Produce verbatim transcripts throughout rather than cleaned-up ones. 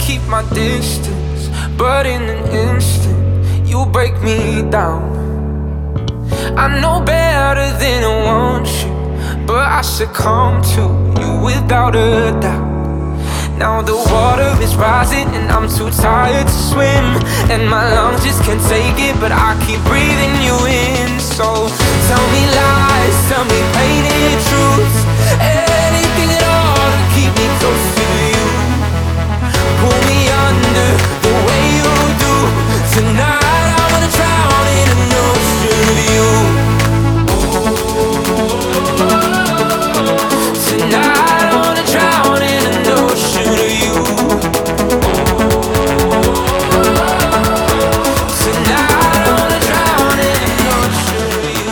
keep my distance, but in an instant you break me down. I know better than I want you, but I succumb to you without a doubt. Now the water is rising and I'm too tired to swim, and my lungs just can't take it, but I keep breathing you in. So tell me lies, tell me painted truths, anything at all to keep me close to you. Pull me under the way you do. Tonight I wanna drown in an ocean of you. Tonight I wanna drown in an ocean of you. Tonight I wanna drown in an ocean of you.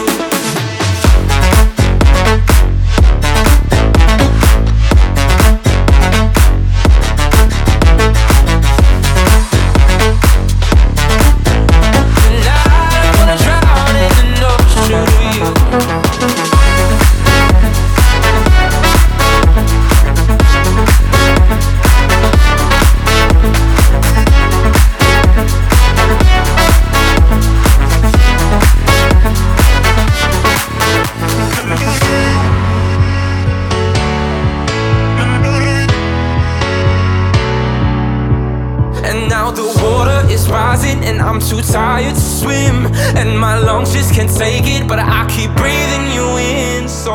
And I'm too tired to swim, and my lungs just can't take it, but I keep breathing you in. So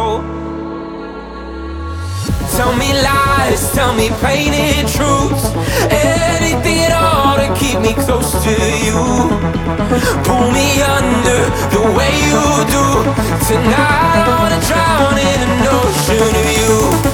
tell me lies, tell me painted truths, anything at all to keep me close to you. Pull me under the way you do. Tonight I wanna drown in an ocean of you.